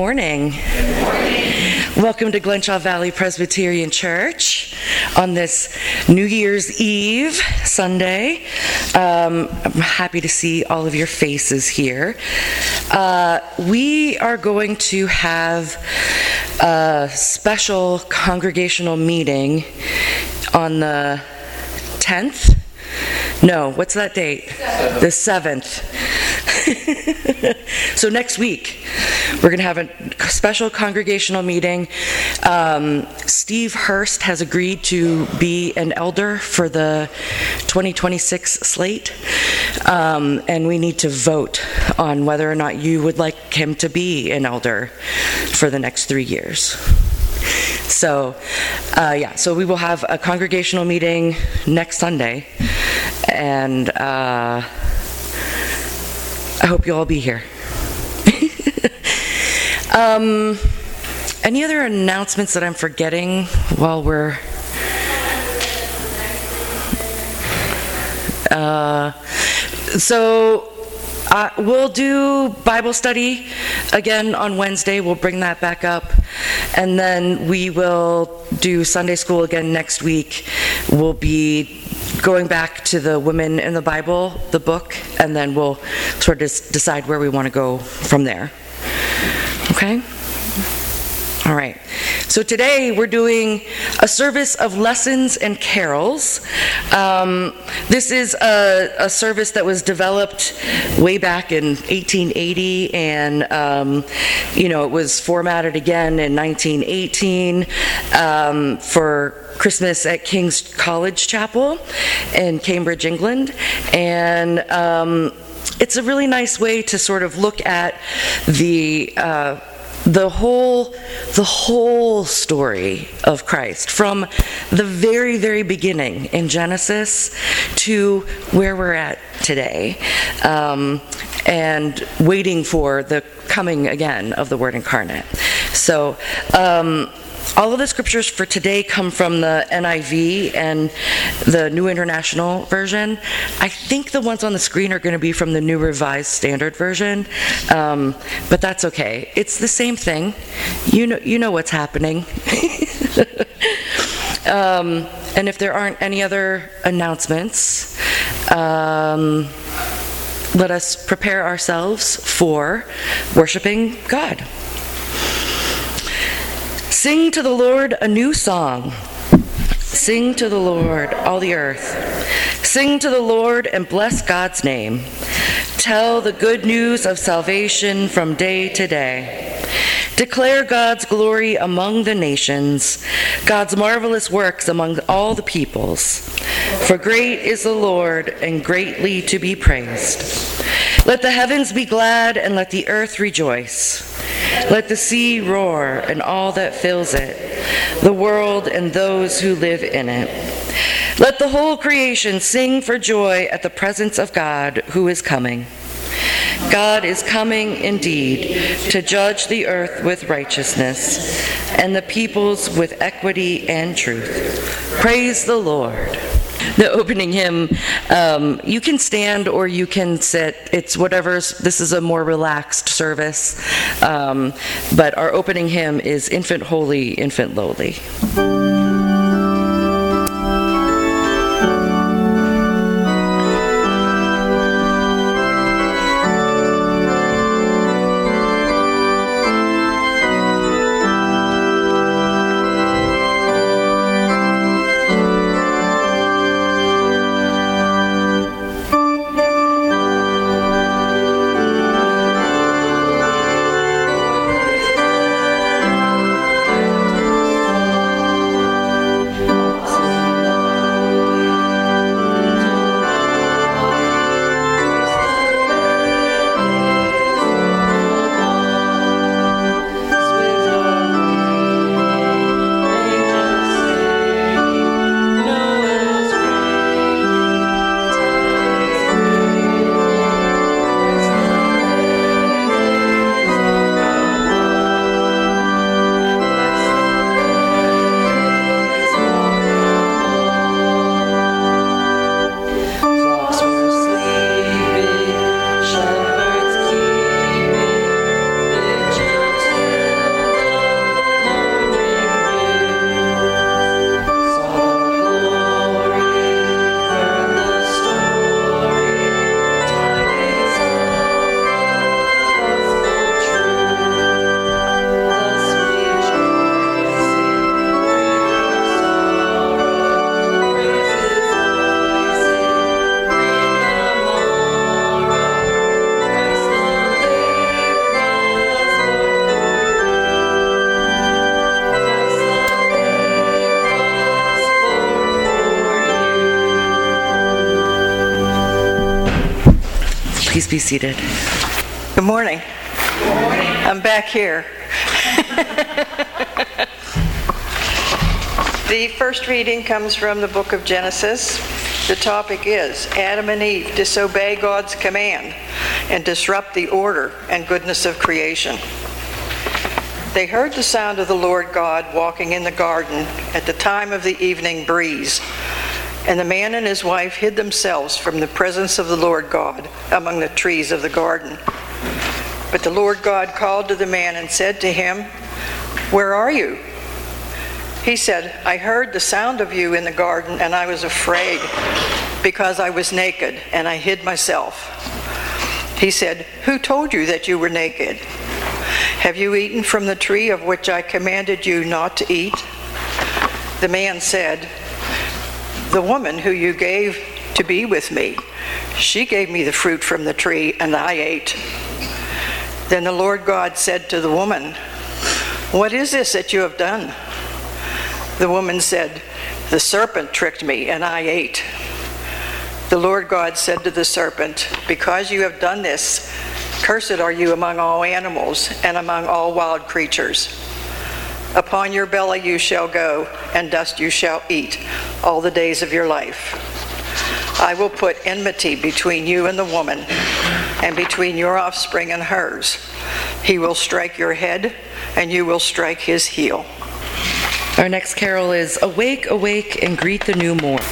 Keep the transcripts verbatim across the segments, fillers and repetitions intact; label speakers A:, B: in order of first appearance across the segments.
A: morning.
B: Good morning.
A: Welcome to Glenshaw Valley Presbyterian Church on this New Year's Eve Sunday. Um, I'm happy to see all of your faces here. Uh, we are going to have a special congregational meeting on the tenth. No, what's that date? Seventh. The seventh. So next week, we're going to have a special congregational meeting. Um, Steve Hurst has agreed to be an elder for the twenty twenty-six slate, um, and we need to vote on whether or not you would like him to be an elder for the next three years. So, uh, yeah, so we will have a congregational meeting next Sunday, and uh, I hope you'll all be here. um, any other announcements that I'm forgetting while we're... Uh, so... Uh, we'll do Bible study again on Wednesday. We'll bring that back up. And then we will do Sunday school again next week. We'll be going back to the Women in the Bible, the book, and then we'll sort of decide where we want to go from there. Okay? All right. So today we're doing a service of lessons and carols. Um, this is a, a service that was developed way back in eighteen eighty, and um, you know, it was formatted again in nineteen eighteen um, for Christmas at King's College Chapel in Cambridge, England, and um, it's a really nice way to sort of look at the uh, the whole the whole story of Christ, from the very, very beginning in Genesis to where we're at today, um, and waiting for the coming again of the Word incarnate. So um, all of the scriptures for today come from the N I V and the New International Version. I think the ones on the screen are going to be from the New Revised Standard Version, um, but that's okay. It's the same thing. You know, you know what's happening. um, and if there aren't any other announcements, um, let us prepare ourselves for worshiping God. Sing to the Lord a new song. Sing to the Lord, all the earth. Sing to the Lord and bless God's name. Tell the good news of salvation from day to day. Declare God's glory among the nations, God's marvelous works among all the peoples. For great is the Lord and greatly to be praised. Let the heavens be glad and let the earth rejoice. Let the sea roar and all that fills it, the world and those who live in it. Let the whole creation sing for joy at the presence of God who is coming. God is coming indeed to judge the earth with righteousness and the peoples with equity and truth. Praise the Lord. The opening hymn, um, you can stand or you can sit. It's whatever's, this is a more relaxed service. Um, but our opening hymn is Infant Holy, Infant Lowly. be seated.
B: Good morning. Good morning. I'm back here. The first reading comes from the book of Genesis. The topic is Adam and Eve disobey God's command and disrupt the order and goodness of creation. They heard the sound of the Lord God walking in the garden at the time of the evening breeze. And the man and his wife hid themselves from the presence of the Lord God among the trees of the garden. But the Lord God called to the man and said to him, "Where are you?" He said, "I heard the sound of you in the garden, and I was afraid because I was naked, and I hid myself." He said, "Who told you that you were naked? Have you eaten from the tree of which I commanded you not to eat?" The man said, "The woman who you gave to be with me, she gave me the fruit from the tree, and I ate." Then the Lord God said to the woman, "What is this that you have done?" The woman said, "The serpent tricked me, and I ate." The Lord God said to the serpent, "Because you have done this, cursed are you among all animals and among all wild creatures. Upon your belly you shall go, and dust you shall eat all the days of your life. I will put enmity between you and the woman, and between your offspring and hers. He will strike your head, and you will strike his heel."
A: Our next carol is "Awake, Awake, and Greet the New Morn."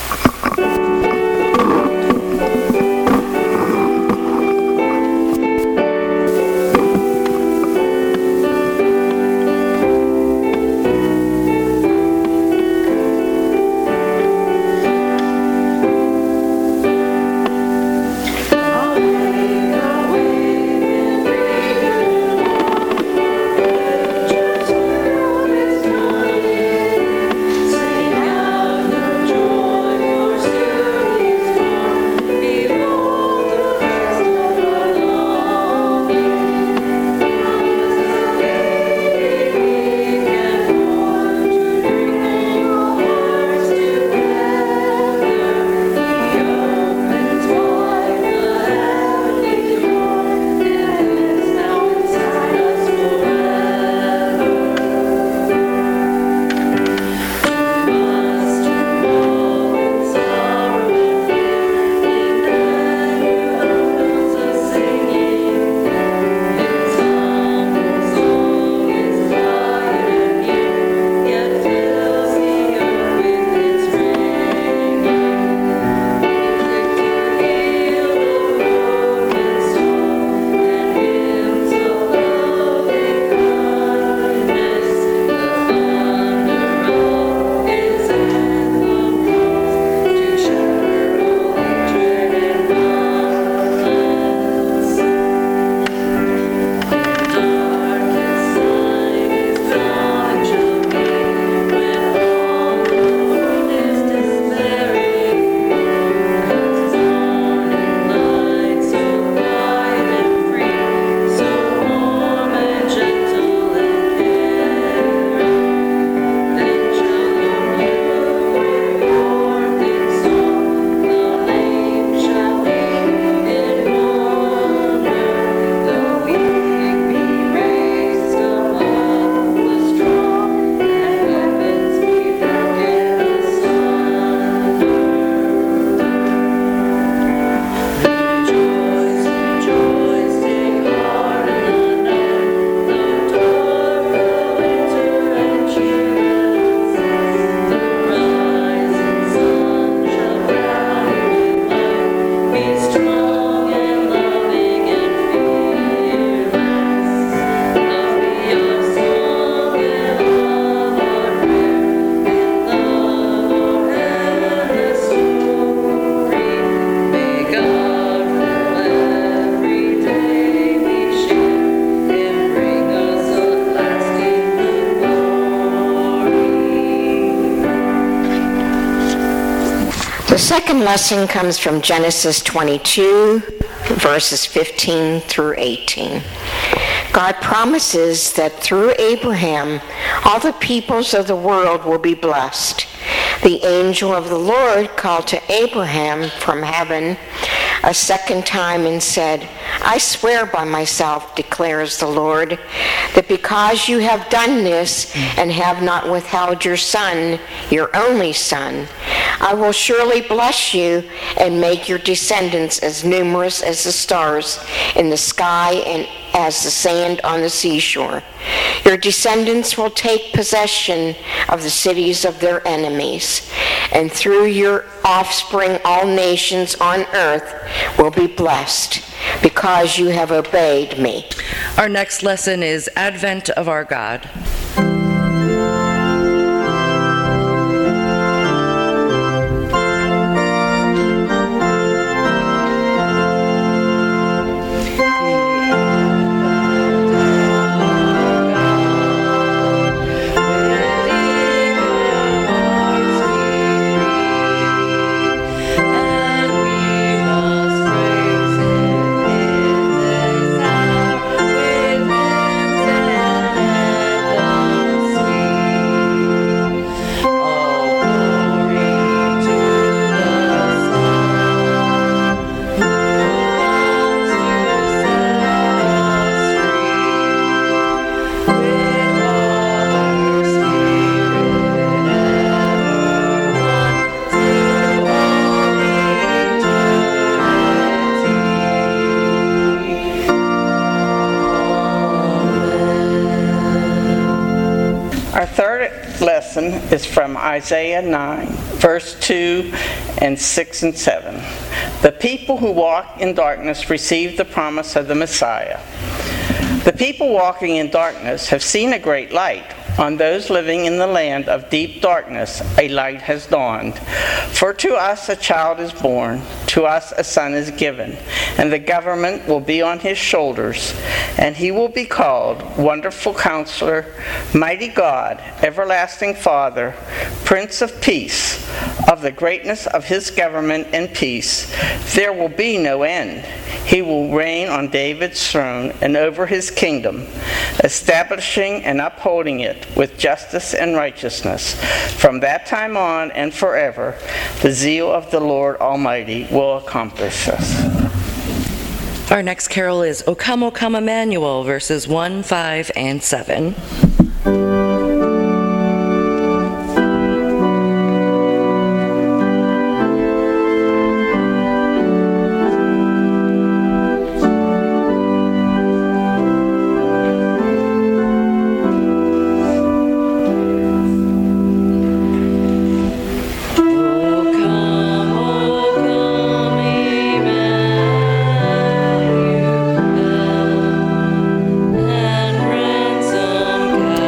C: The second lesson comes from Genesis twenty-two, verses fifteen through eighteen. God promises that through Abraham, all the peoples of the world will be blessed. The angel of the Lord called to Abraham from heaven, a second time and said, I swear by myself, declares the Lord, that because you have done this and have not withheld your son, your only son, I will surely bless you and make your descendants as numerous as the stars in the sky and as the sand on the seashore. Your descendants will take possession of the cities of their enemies, and through your offspring all nations on earth will be blessed, because you have obeyed me.
A: Our next lesson is Advent of our God.
D: Is from Isaiah nine, verse two and six and seven. The people who walk in darkness receive the promise of the Messiah. The people walking in darkness have seen a great light. On those living in the land of deep darkness, a light has dawned. For to us a child is born, to us a son is given, and the government will be on his shoulders, and he will be called Wonderful Counselor, Mighty God, Everlasting Father, Prince of Peace. Of the greatness of his government and peace, there will be no end. He will reign on David's throne and over his kingdom, establishing and upholding it with justice and righteousness. From that time on and forever, the zeal of the Lord Almighty will accomplish this.
A: Our next carol is O Come, O Come, Emmanuel, verses one, five, and seven.
E: And ransom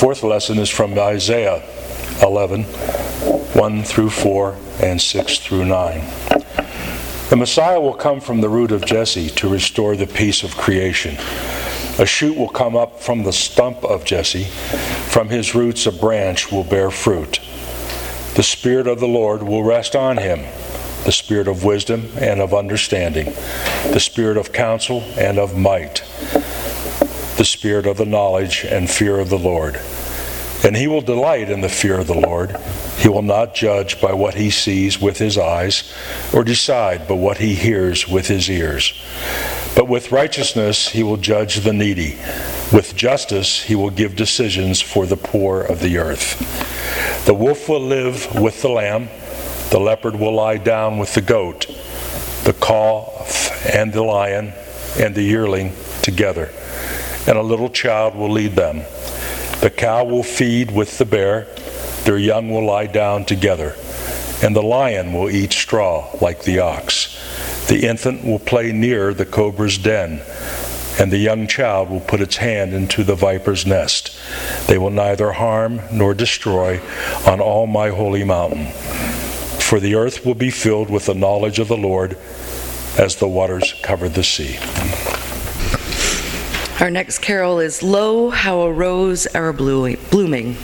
E: fourth lesson is from Isaiah eleven, one through four, and six through nine. The Messiah will come from the root of Jesse to restore the peace of creation. A shoot will come up from the stump of Jesse. From his roots a branch will bear fruit. The Spirit of the Lord will rest on him, the Spirit of wisdom and of understanding, the Spirit of counsel and of might, the Spirit of the knowledge and fear of the Lord. And he will delight in the fear of the Lord. He will not judge by what he sees with his eyes, or decide by what he hears with his ears. But with righteousness he will judge the needy. With justice he will give decisions for the poor of the earth. The wolf will live with the lamb. The leopard will lie down with the goat. The calf and the lion and the yearling together. And a little child will lead them. The cow will feed with the bear. Their young will lie down together. And the lion will eat straw like the ox. The infant will play near the cobra's den. And the young child will put its hand into the viper's nest. They will neither harm nor destroy on all my holy mountain. For the earth will be filled with the knowledge of the Lord as the waters cover the sea.
A: Our next carol is Lo, How a Rose Are Blooming.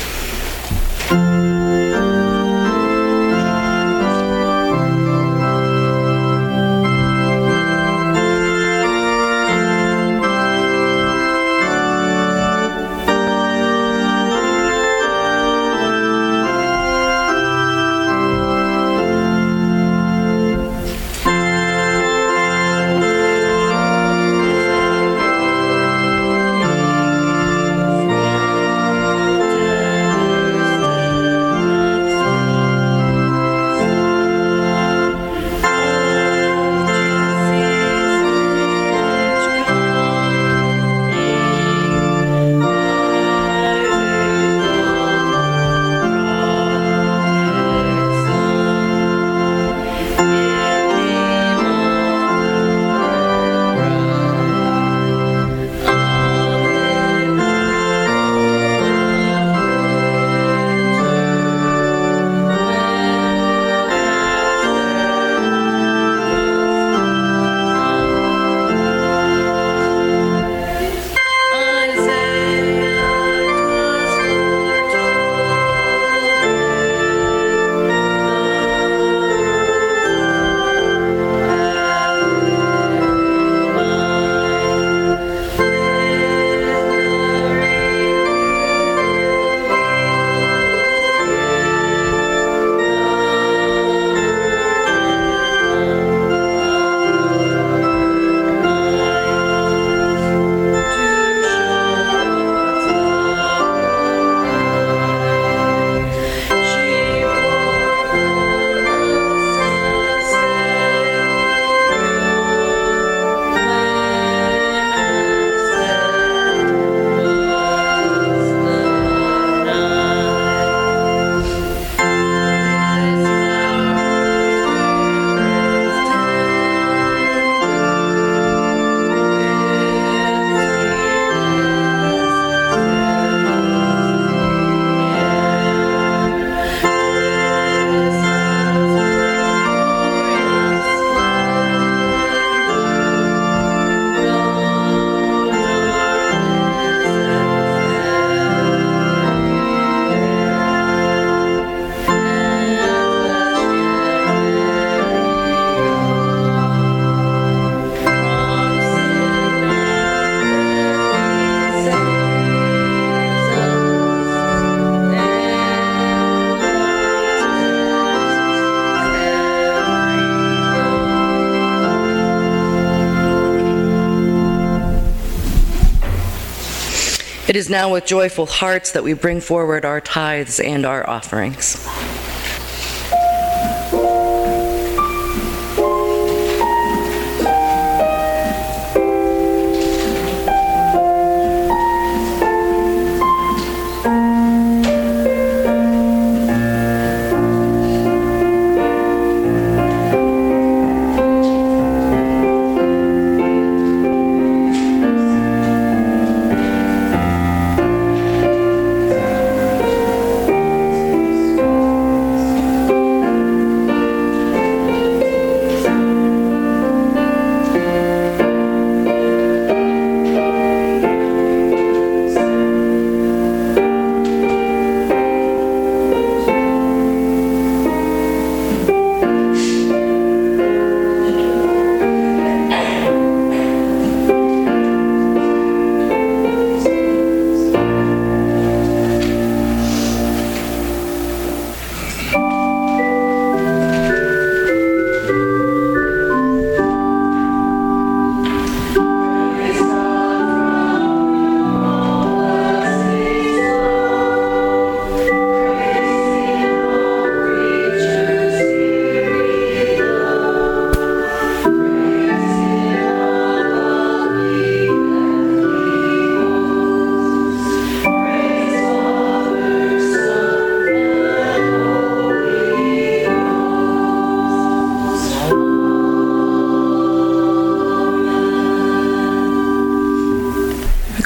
A: It is now with joyful hearts that we bring forward our tithes and our offerings.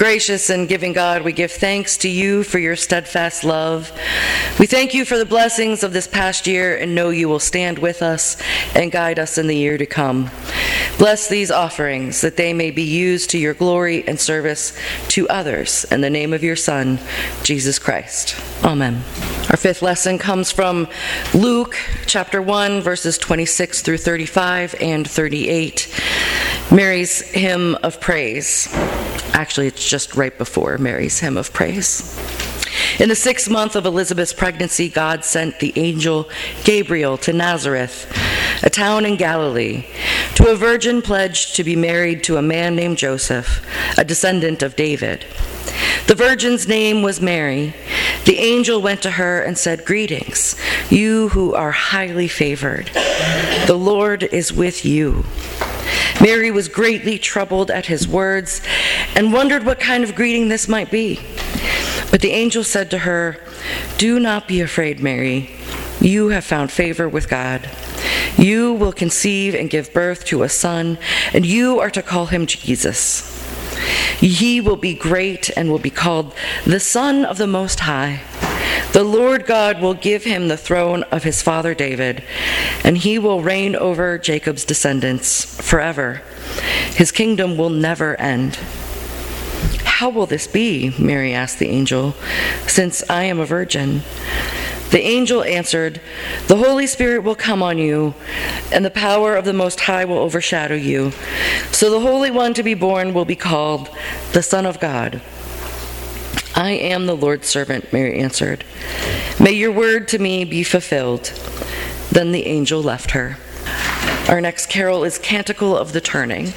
A: Gracious and giving God, we give thanks to you for your steadfast love. We thank you for the blessings of this past year and know you will stand with us and guide us in the year to come. Bless these offerings that they may be used to your glory and service to others. In the name of your Son, Jesus Christ. Amen. Our fifth lesson comes from Luke chapter one, verses twenty-six through thirty-five and thirty-eight. Mary's hymn of praise. Actually, it's just right before Mary's hymn of praise. In the sixth month of Elizabeth's pregnancy, God sent the angel Gabriel to Nazareth, a town in Galilee, to a virgin pledged to be married to a man named Joseph, a descendant of David. The virgin's name was Mary. The angel went to her and said, "Greetings, you who are highly favored. The Lord is with you." Mary was greatly troubled at his words and wondered what kind of greeting this might be. But the angel said to her, "Do not be afraid, Mary. You have found favor with God. You will conceive and give birth to a son, and you are to call him Jesus. He will be great and will be called the Son of the Most High. The Lord God will give him the throne of his father David, and he will reign over Jacob's descendants forever. His kingdom will never end." "How will this be?" Mary asked the angel, "since I am a virgin?" The angel answered, "The Holy Spirit will come on you, and the power of the Most High will overshadow you. So the Holy One to be born will be called the Son of God." "I am the Lord's servant," Mary answered. "May your word to me be fulfilled." Then the angel left her. Our next carol is Canticle of the Turning.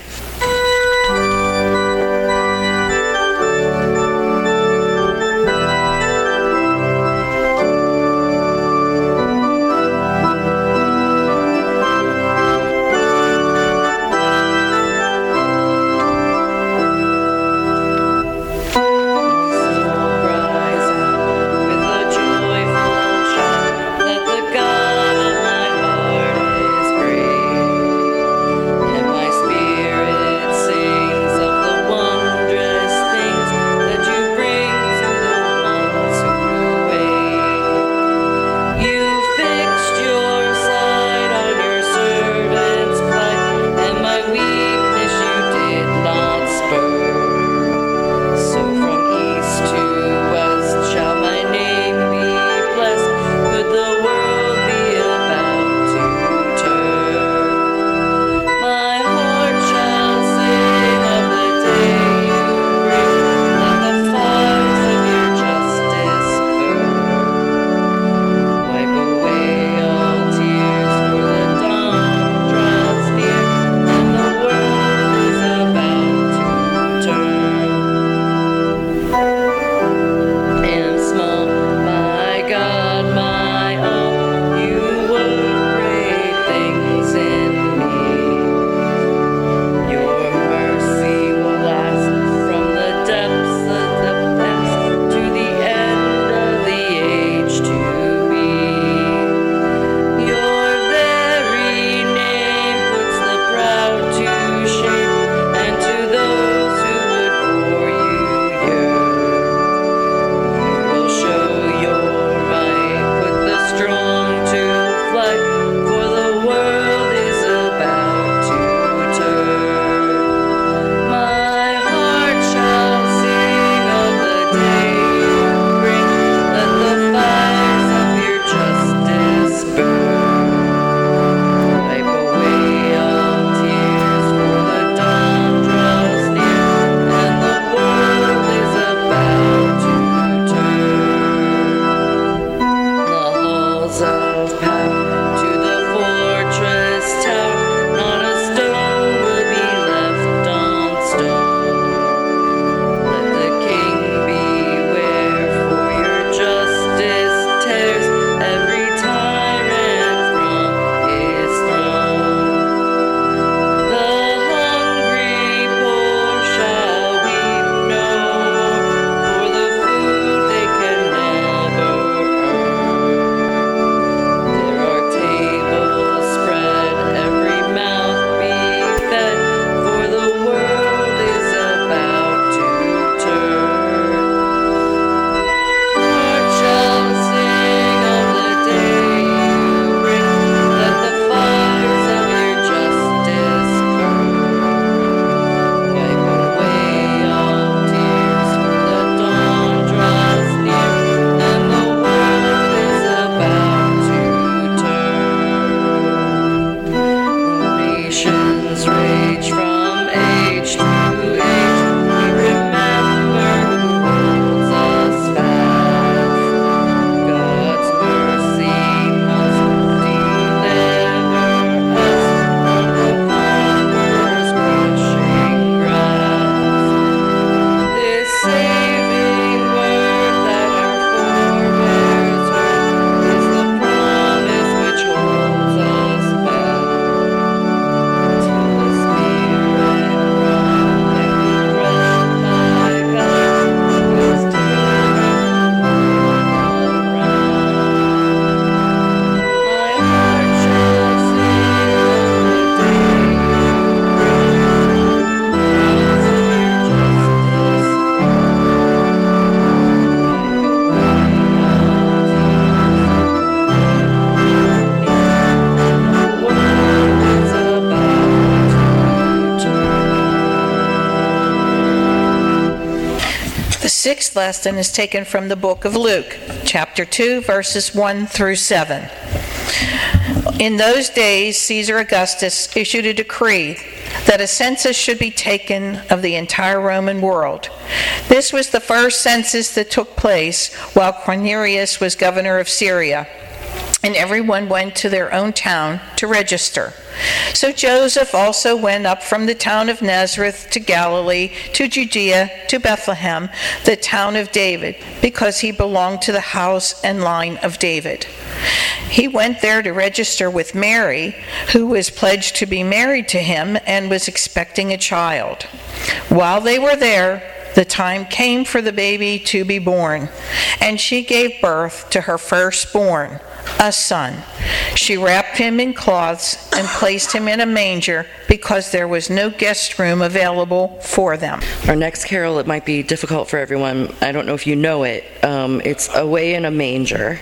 F: sixth lesson is taken from the book of Luke, chapter two, verses one through seven. In those days, Caesar Augustus issued a decree that a census should be taken of the entire Roman world. This was the first census that took place while Quirinius was governor of Syria, and everyone went to their own town to register. So Joseph also went up from the town of Nazareth to Galilee, to Judea, to Bethlehem, the town of David, because he belonged to the house and line of David. He went there to register with Mary, who was pledged to be married to him and was expecting a child. While they were there, the time came for the baby to be born, and she gave birth to her firstborn, a son. She wrapped him in cloths and placed him in a manger because there was no guest room available for them.
A: Our next carol, it might be difficult for everyone. I don't know if you know it. Um, it's Away in a Manger.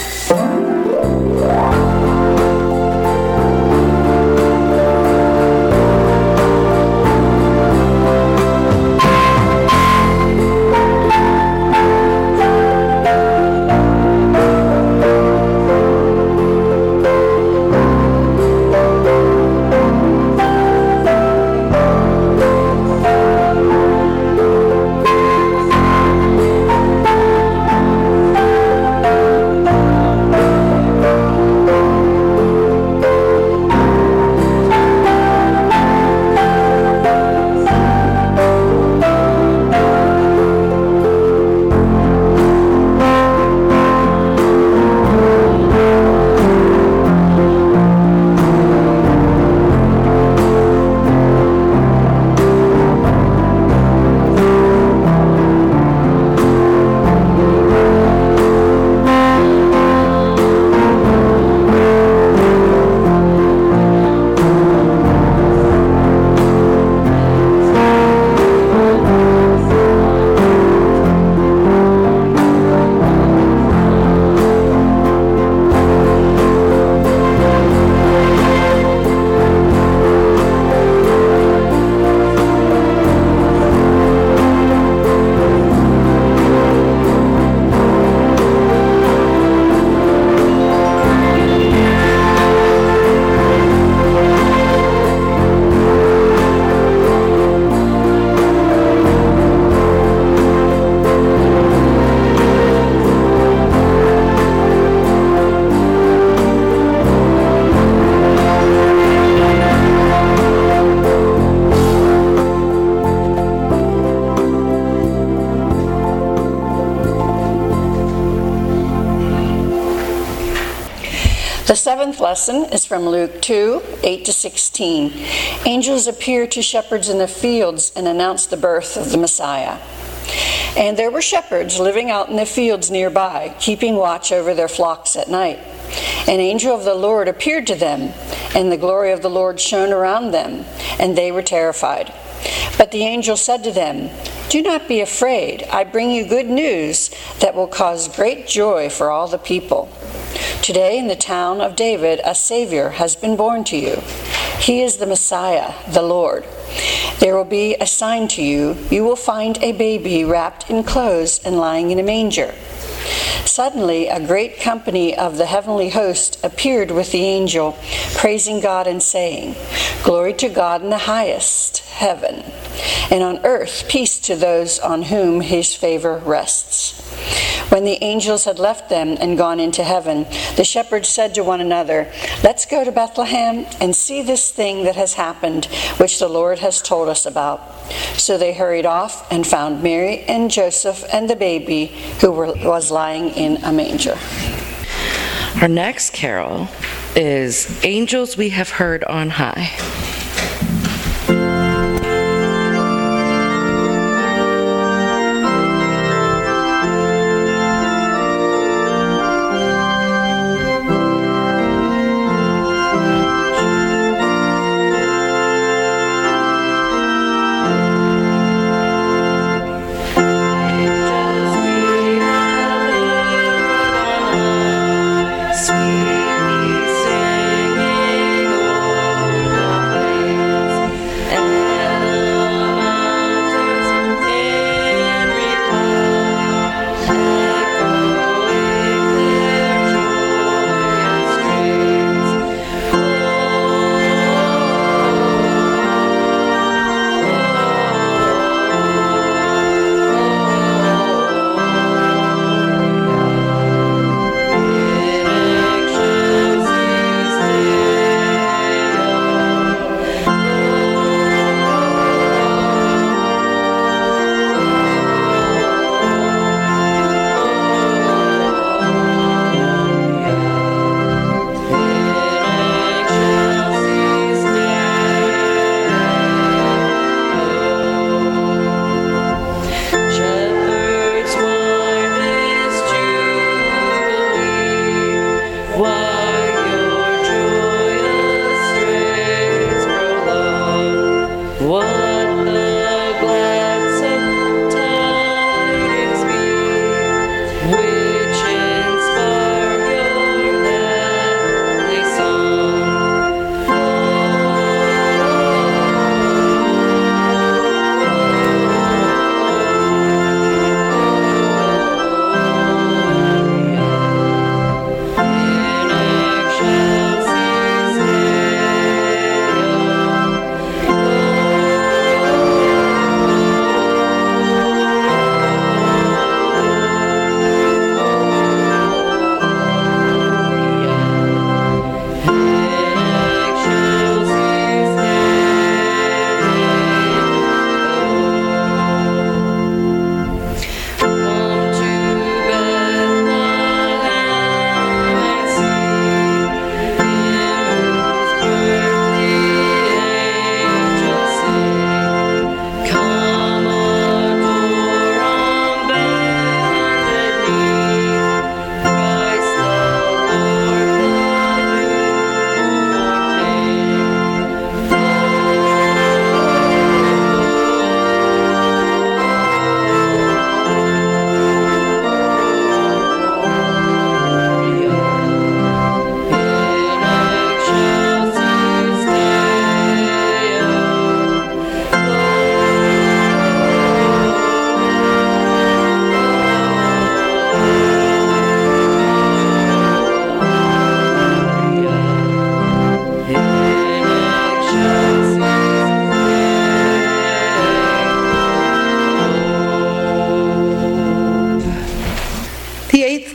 G: The seventh lesson is from Luke two, eight to sixteen. Angels appear to shepherds in the fields and announce the birth of the Messiah. And there were shepherds living out in the fields nearby, keeping watch over their flocks at night. An angel of the Lord appeared to them, and the glory of the Lord shone around them, and they were terrified. But the angel said to them, "Do not be afraid. I bring you good news that will cause great joy for all the people. Today in the town of David, a Savior has been born to you. He is the Messiah, the Lord. There will be a sign to you. You will find a baby wrapped in clothes and lying in a manger." Suddenly, a great company of the heavenly host appeared with the angel, praising God and saying, "Glory to God in the highest heaven, and on earth peace to those on whom his favor rests." When the angels had left them and gone into heaven, the shepherds said to one another, "Let's go to Bethlehem and see this thing that has happened, which the Lord has told us about." So they hurried off and found Mary and Joseph and the baby who were, was lying in a manger.
A: Our next carol is Angels We Have Heard on High. And the mountains in reply.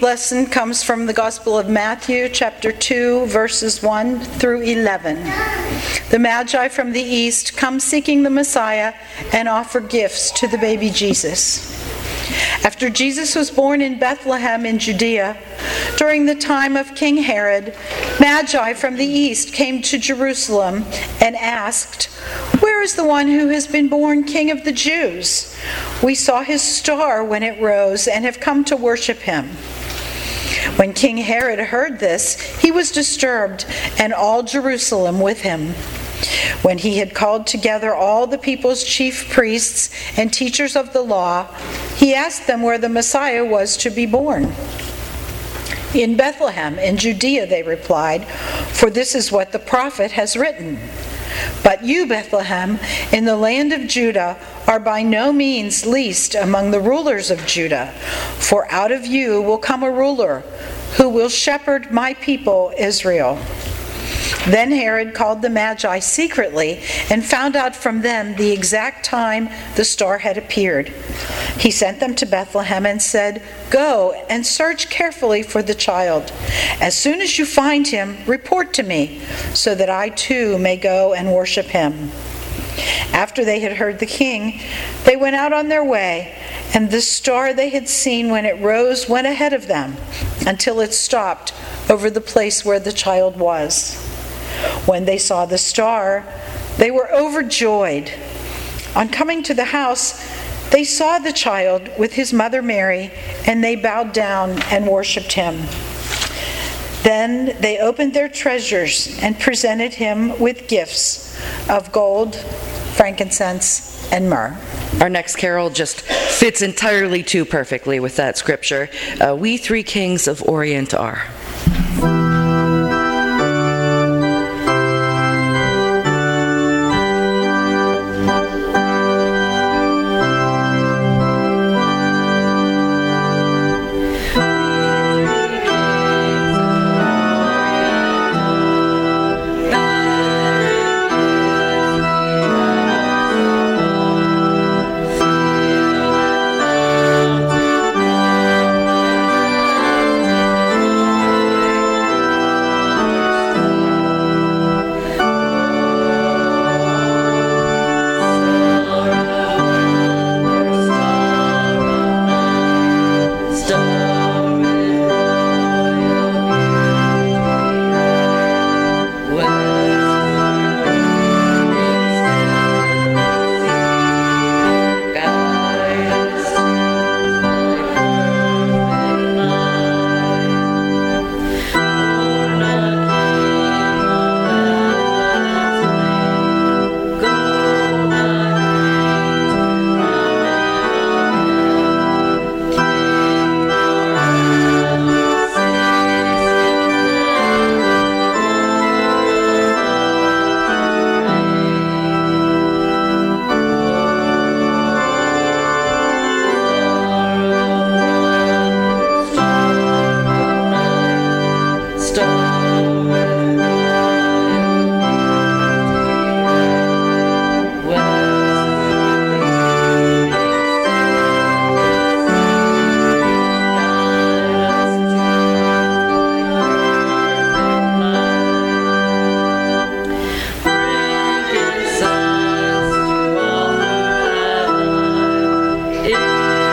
F: lesson comes from the Gospel of Matthew, chapter two, verses one through eleven. The Magi from the east come seeking the Messiah and offer gifts to the baby Jesus. After Jesus was born in Bethlehem in Judea, during the time of King Herod, Magi from the east came to Jerusalem and asked, "Where is the one who has been born King of the Jews? We saw his star when it rose and have come to worship him." When King Herod heard this, he was disturbed, and all Jerusalem with him. When he had called together all the people's chief priests and teachers of the law, he asked them where the Messiah was to be born. "In Bethlehem, in Judea," they replied, "for this is what the prophet has written. But you, Bethlehem, in the land of Judah, are by no means least among the rulers of Judah, for out of you will come a ruler who will shepherd my people Israel." Then Herod called the Magi secretly and found out from them the exact time the star had appeared. He sent them to Bethlehem and said, "Go and search carefully for the child. As soon as you find him, report to me, so that I too may go and worship him." After they had heard the king, they went out on their way, and the star they had seen when it rose went ahead of them until it stopped over the place where the child was. When they saw the star, they were overjoyed. On coming to the house, they saw the child with his mother Mary, and they bowed down and worshipped him. Then they opened their treasures and presented him with gifts of gold, frankincense, and myrrh.
A: Our next carol just fits entirely too perfectly with that scripture. Uh, we three kings of Orient are.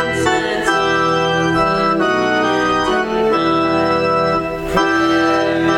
H: Prayer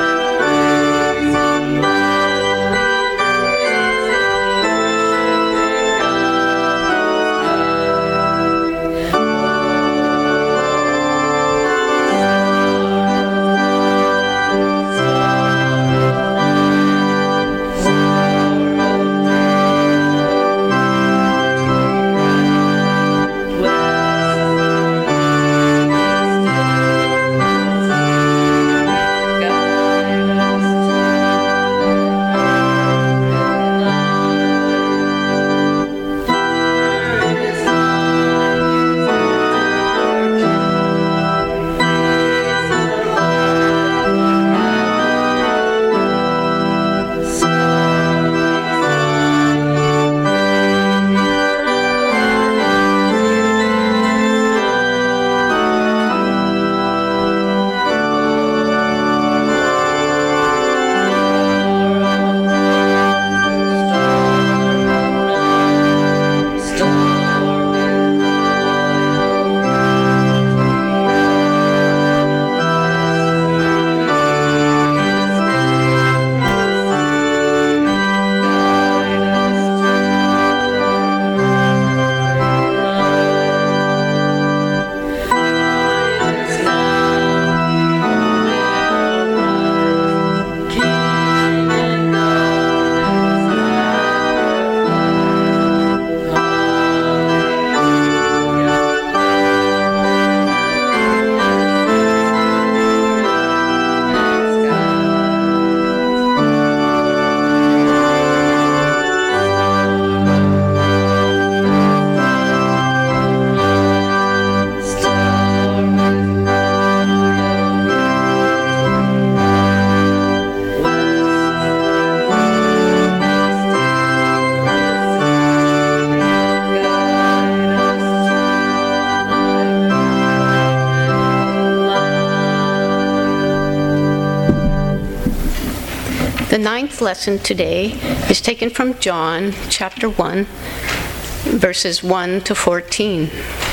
H: The ninth lesson today is taken from John chapter one, verses one to fourteen.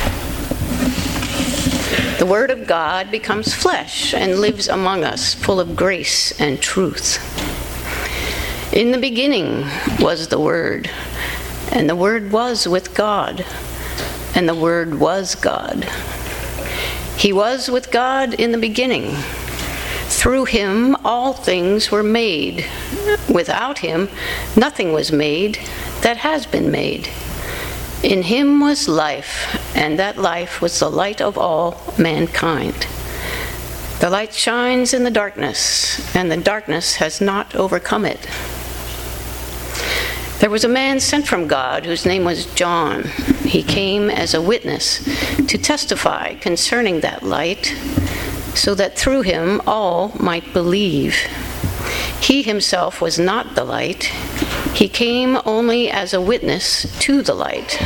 H: The Word of God becomes flesh and lives among us, full of grace and truth. In the beginning was the Word, and the Word was with God, and the Word was God. He was with God in the beginning. Through him all things were made. Without him nothing was made that has been made. In him was life, and that life was the light of all mankind. The light shines in the darkness, and the darkness has not overcome it. There was a man sent from God whose name was John. He came as a witness to testify concerning that light, so that through him all might believe. He himself was not the light. He came only as a witness to the light.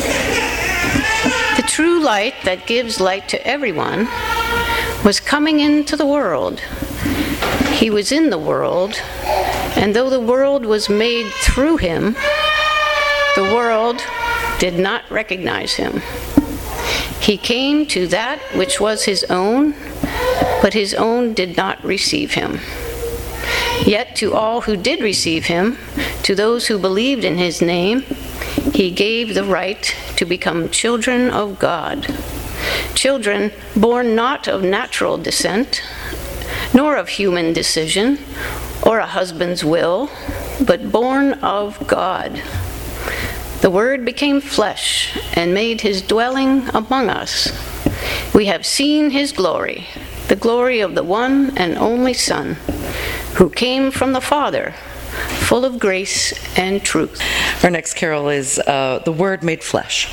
H: The true light that gives light to everyone was coming into the world. He was in the world, and though the world was made through him, the world did not recognize him. He came to that which was his own, but his own did not receive him. Yet to all who did receive him, to those who believed in his name, he gave the right to become children of God. Children born not of natural descent, nor of human decision, or a husband's will, but born of God. The Word became flesh and made his dwelling among us. We have seen his glory, the glory of the one and only Son, who came from the Father, full of grace and truth.
A: Our next carol is uh, The Word Made Flesh.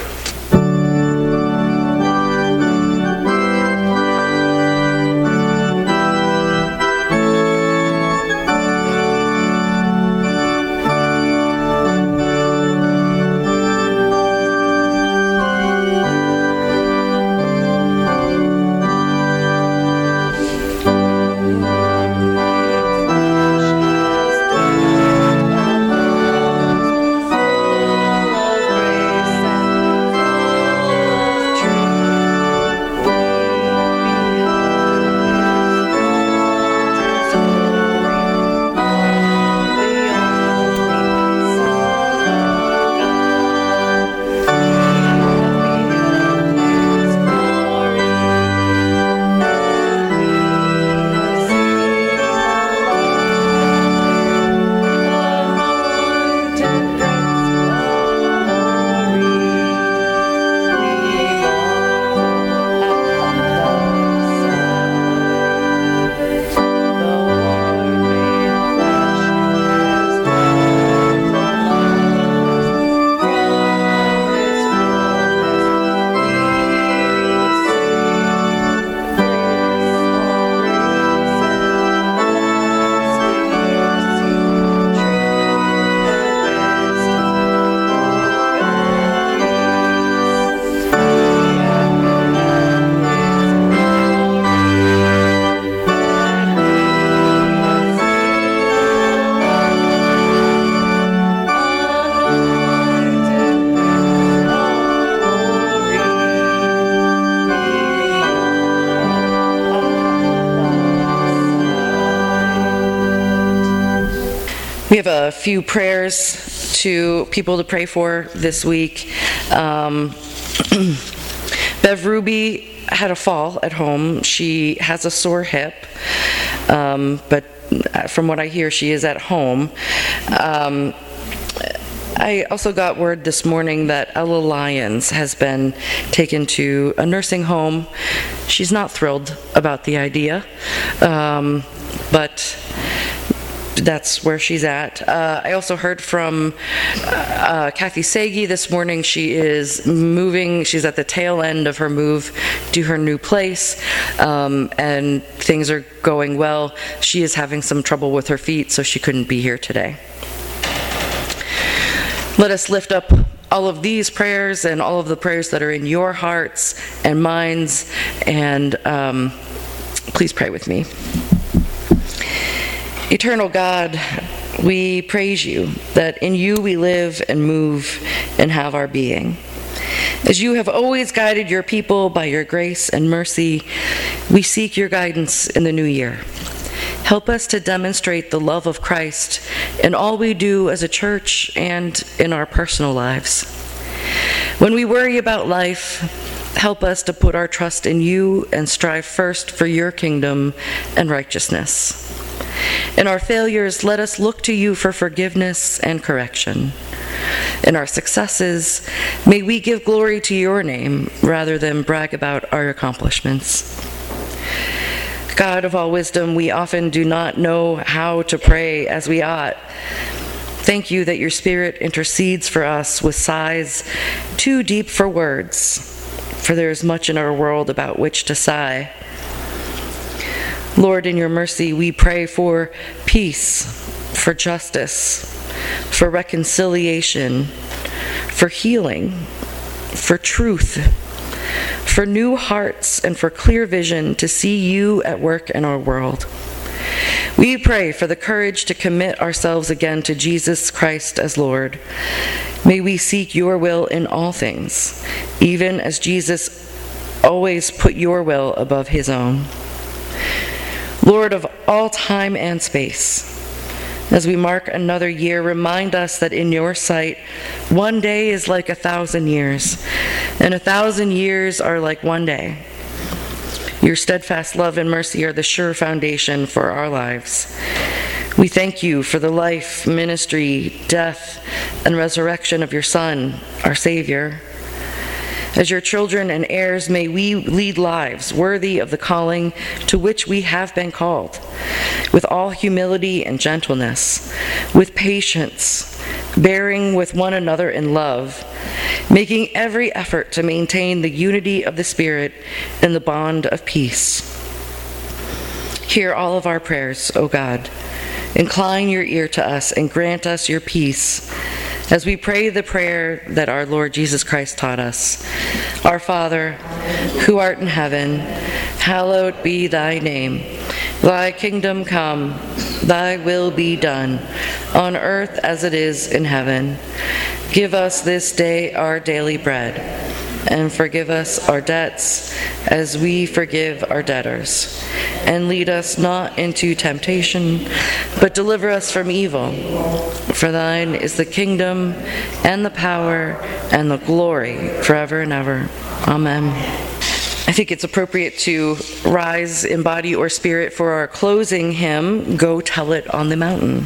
A: We have a few prayers to people to pray for this week. Um, Bev Ruby had a fall at home. She has a sore hip, um, but from what I hear, she is at home. Um, I also got word this morning that Ella Lyons has been taken to a nursing home. She's not thrilled about the idea, um, but that's where she's at. Uh, I also heard from uh, Kathy Sagi this morning. She is moving. She's at the tail end of her move to her new place, um, and things are going well. She is having some trouble with her feet, so she couldn't be here today. Let us lift up all of these prayers and all of the prayers that are in your hearts and minds, and um, please pray with me. Eternal God, we praise you that in you we live and move and have our being. As you have always guided your people by your grace and mercy, we seek your guidance in the new year. Help us to demonstrate the love of Christ in all we do as a church and in our personal lives. When we worry about life, help us to put our trust in you and strive first for your kingdom and righteousness. In our failures, let us look to you for forgiveness and correction. In our successes, may we give glory to your name rather than brag about our accomplishments. God of all wisdom, we often do not know how to pray as we ought. Thank you that your Spirit intercedes for us with sighs too deep for words, for there is much in our world about which to sigh. Lord, in your mercy, we pray for peace, for justice, for reconciliation, for healing, for truth, for new hearts, and for clear vision to see you at work in our world. We pray for the courage to commit ourselves again to Jesus Christ as Lord. May we seek your will in all things, even as Jesus always put your will above his own. Lord of all time and space, as we mark another year, remind us that in your sight, one day is like a thousand years, and a thousand years are like one day. Your steadfast love and mercy are the sure foundation for our lives. We thank you for the life, ministry, death, and resurrection of your Son, our Savior. As your children and heirs, may we lead lives worthy of the calling to which we have been called, with all humility and gentleness, with patience, bearing with one another in love, making every effort to maintain the unity of the Spirit and the bond of peace. Hear all of our prayers, O God. Incline your ear to us and grant us your peace, as we pray the prayer that our Lord Jesus Christ taught us. Our Father, who art in heaven, hallowed be thy name. Thy kingdom come, thy will be done, on earth as it is in heaven. Give us this day our daily bread, and forgive us our debts as we forgive our debtors. And lead us not into temptation, but deliver us from evil. For thine is the kingdom, and the power, and the glory, forever and ever. Amen. I think it's appropriate to rise in body or spirit for our closing hymn, Go Tell It on the Mountain.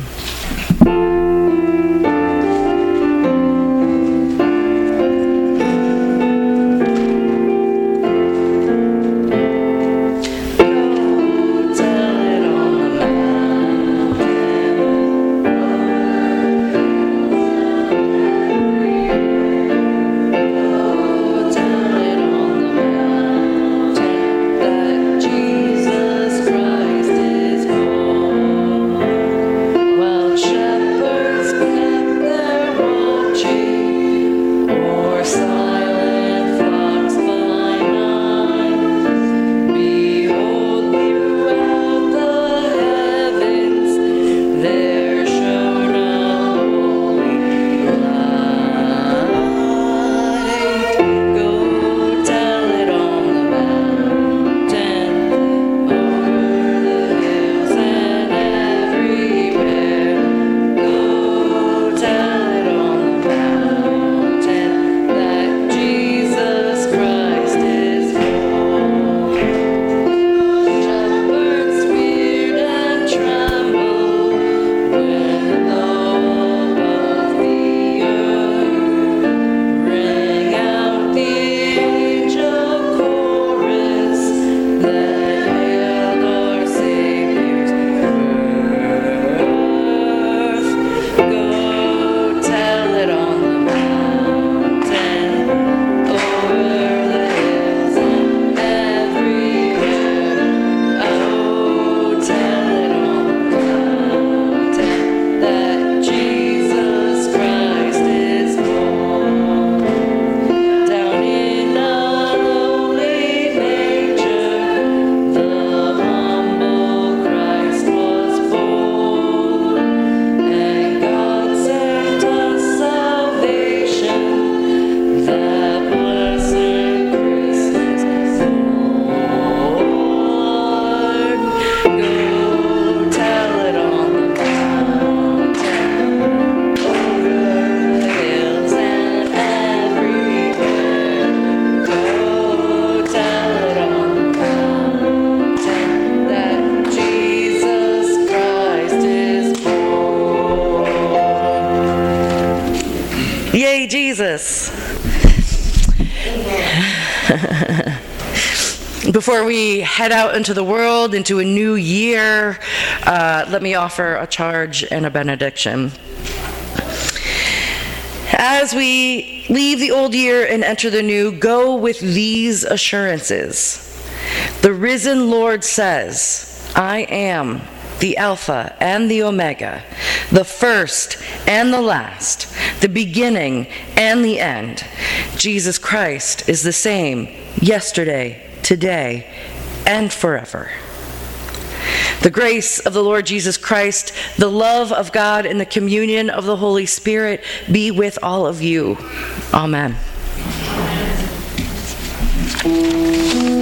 I: Jesus Christ is born. Well, shepherd.
A: Jesus. Before we head out into the world, into a new year, uh, let me offer a charge and a benediction. As we leave the old year and enter the new, go with these assurances. The risen Lord says, I am the Alpha and the Omega, the first and the last, the beginning and the end. Jesus Christ is the same yesterday, today, and forever. The grace of the Lord Jesus Christ, the love of God, and the communion of the Holy Spirit be with all of you. Amen.